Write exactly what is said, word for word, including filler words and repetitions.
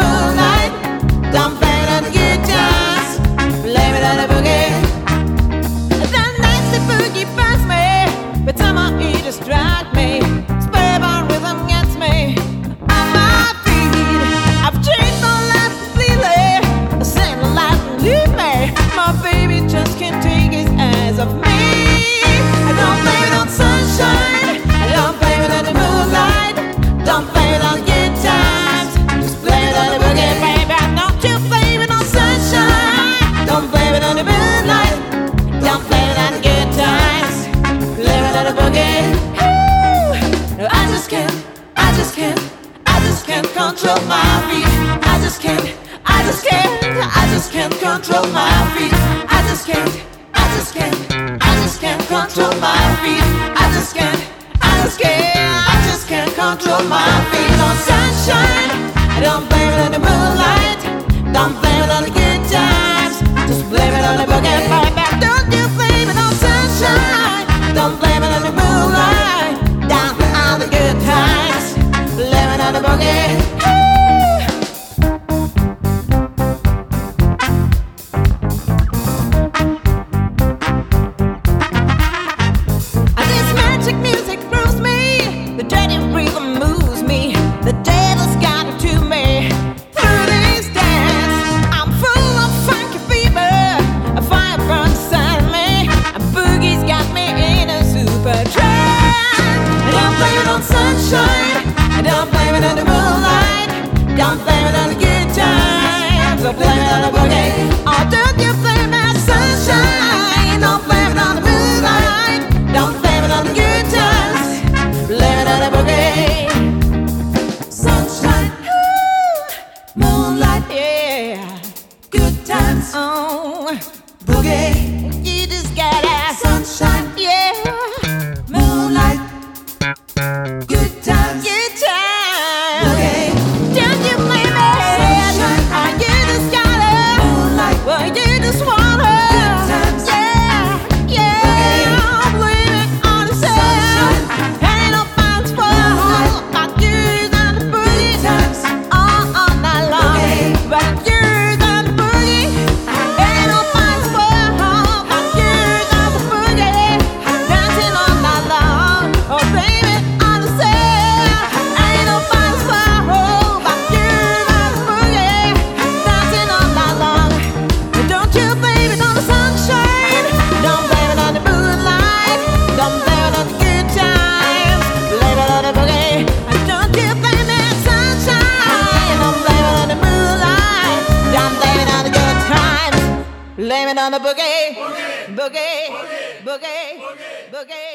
moonlight. Don't blame it on the good times. Blame it on the boogie. That nasty boogie bugs me, but somehow he distracts me. Spellbound rhythm gets me on my feet. I've changed my life completely. I sing the life and leave me. My baby just can't take his eyes off me. I don't blame it on sunshine. I don't blame it on the moonlight. Don't blame it on the good times. Just blame it on the boogie, baby. Don't you blame it on sunshine. Don't blame it on the moonlight. Don't blame it on the good times. Blame it on the boogie. Ooh. I just can't, I just can't, I just can't control my feet. I just can't, I just can't, I just can't control my feet. I just can't, I just can't, I just can't control my feet. I just can't, I just can't, I just can't control my feet. On sunshine, I don't blame it on the moonlight. Don't blame it on the good times. Just blame it on the boogie, baby. Don't you blame it on sunshine. Don't blame it on the moonlight. Down on the good times. Blame it on the boogie. This magic music moves me. The dirty rhythm moves me. The devil's got to me. Through this dance, I'm full of funky fever. A fire burns inside me. A boogie's got me in a super trance. I don't blame it on sunshine. I don't blame it on the moonlight. Don't blame it on the good times. Don't blame it on the boogie. Oh, don't you blame it on sunshine. Don't blame it on the moonlight. Don't blame it on the good times. Blame it on the boogie. Sunshine, ooh, moonlight, yeah, good times. Oh, boogie, you just gotta sunshine, yeah, moonlight, good times, good times. Boogie, don't you blame it? Sunshine, oh, you just gotta moonlight, well, you just wanna good times, yeah, yeah. Blame it on the sun. Ain't no bounce for but you's on the boogie times all, all night long. But you's on the boogie. Ain't no bounce for but you's on the boogie. Dancing all night long. Oh, blame it on the sun. Ain't no bounce for but you's on the boogie. Dancing all night long. Don't you blame it on the sunshine. Don't blame it on the moonlight. Don't blame it on the good times. Blame it on the boogie. Don't you blame it on sunshine. Don't blame it on the moonlight. Don't blame it on the good times. Blame it on the boogie. Boogie. Boogie. Boogie. Boogie.